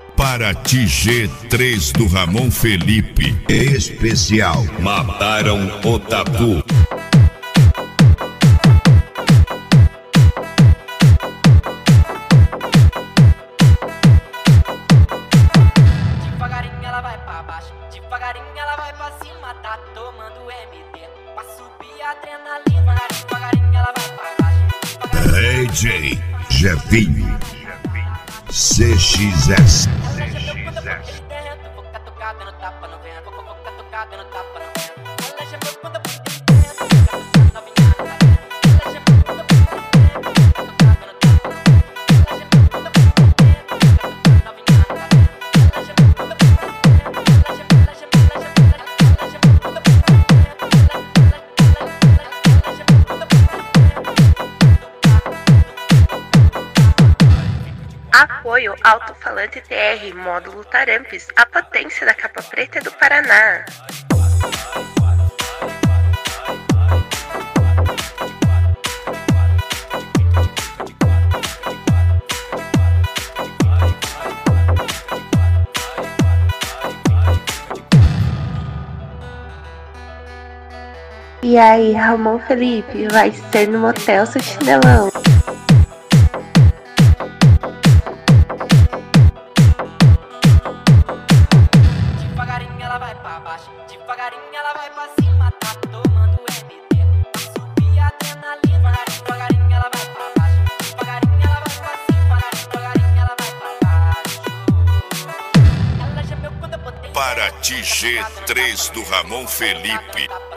Paraty G3 do Ramon Felipe. Especial Mataram o Tabu. Devagarinho ela vai pra baixo, devagarinho ela vai pra cima, tá tomando MD pra subir a adrenalina. Devagarinho ela vai pra baixo. AJ Jefinho CXS. Ela já meu quando eu botei dentro, vou catucar dando tapa no vento, vou catucar dando tapa no vento. Ela já meu quando eu botei dentro, vou catucar novinha na cara. Ela já meu quando eu botei dentro, vou catucar dando tapa no vento. Ela já meu quando eu botei dentro, vou catucar novinha na cara. Ela já meu quando eu botei dentro, ela já meu quando eu botei dentro, ela já meu quando eu botei dentro, ela já meu quando eu botei Apoio Alto-Falante TR, módulo Tarampes, a potência da capa preta do Paraná. E aí, Ramon Felipe, vai ser no motel seu chinelão? devagarinho ela vai pra baixo, devagarinho ela vai pra cima, tá tomando MD pra subir a adrenalina. Devagarinho ela vai pra baixo, devagarinho ela vai pra cima, devagarinho ela vai pra baixo. Ela já meu quando eu botei Paraty G3 do Ramon Felipe.